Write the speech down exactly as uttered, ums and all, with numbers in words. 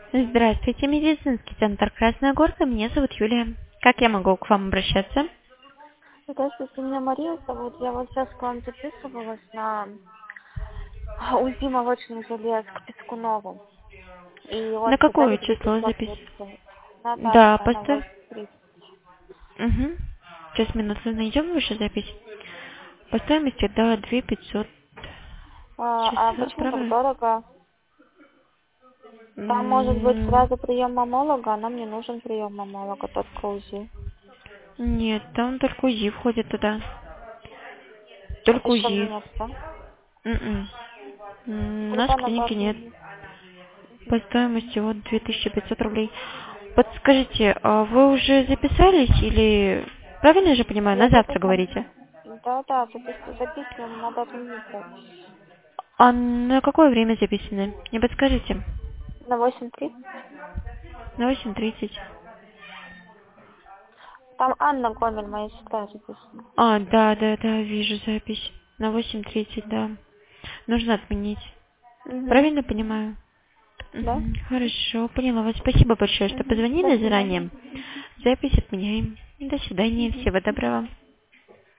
Здравствуйте, медицинский центр Красная Горка. Меня зовут Юлия. Как я могу к вам обращаться? Здравствуйте, меня Мария зовут. Я вот сейчас к вам записывалась на УЗИ молочных желез к Пескунову. И На он сказали какое две число пятьсот запись? тридцать. На Да, завтра, на поставь. восемь тридцать. Угу. Сейчас, минуту, найдем вашу запись. По стоимости, да, две пятьсот. А, а Часа, почему так правильно? дорого? Там может быть М, сразу прием мамолога, а нам не нужен прием мамолога, только УЗИ. Нет, там только УЗИ входит туда. А Только еще УЗИ. нет, да? М-м. М, У нас Тогда в на клинике завтра нет. нет. По Мгм. стоимости вот две тысячи пятьсот рублей. Подскажите, а вы уже записались или... Правильно я же понимаю, на Я завтра записана. говорите? Да, да, запис- записана, надо отменить запись. А на какое время записаны? Не подскажите? На восемь тридцать. На восемь тридцать. Там Анна Гомель, моя сестра, записана. А, да, да, да, вижу запись. На восемь тридцать, да. Нужно отменить. Угу. Правильно понимаю? Да? Мгм, хорошо, поняла вас. Спасибо большое, что Угу. До позвонили свидания. заранее. Запись отменяем. До свидания, Угу. всего доброго.